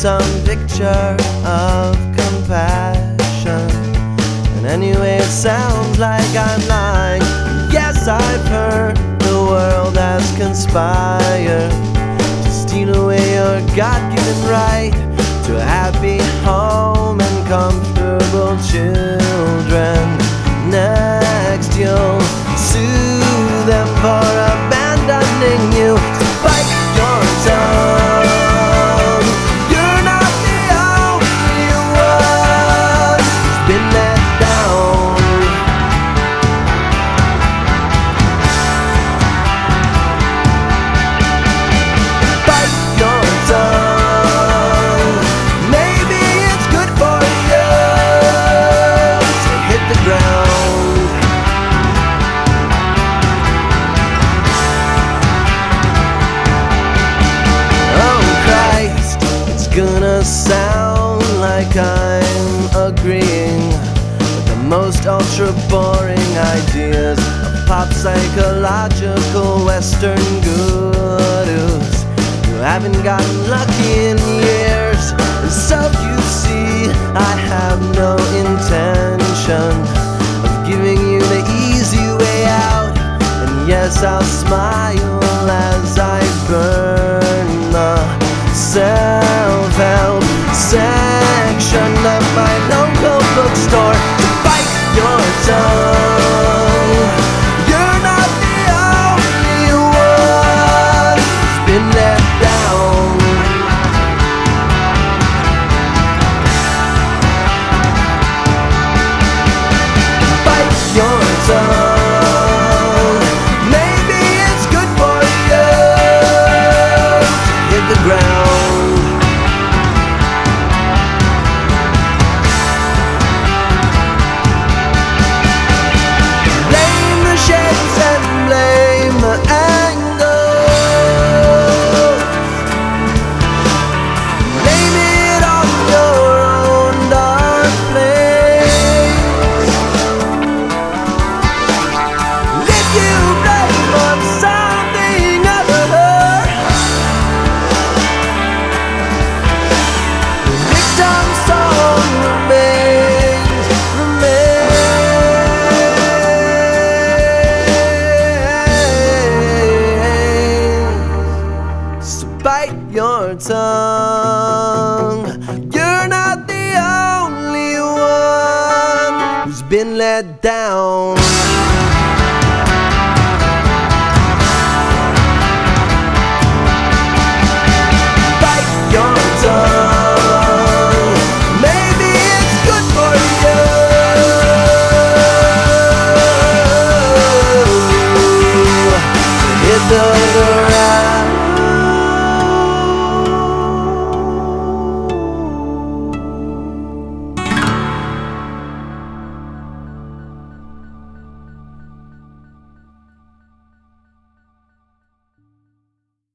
some picture of compassion. And anyway, it sounds like I'm lying. Yes, I've heard the world has conspired to steal away your God-given right to a happy home and comfortable children. Next, you'll sue them for abandoning you. So bite your tongue. You're not the only one who's been let down. Bite your tongue. Maybe it's good for you to hit the ground. Gonna sound like I'm agreeing with the most ultra-boring ideas of pop psychological Western gurus who haven't gotten lucky in years. And so you see, I have no intention of giving you the easy way out. And yes, I'll smile as I burn the self-help section of my local bookstore. To bite your tongue. You're not the only one who's been let down. Bite your tongue. Maybe it's good for you to hit the ground. Bite your tongue. You're not the only one who's been let down.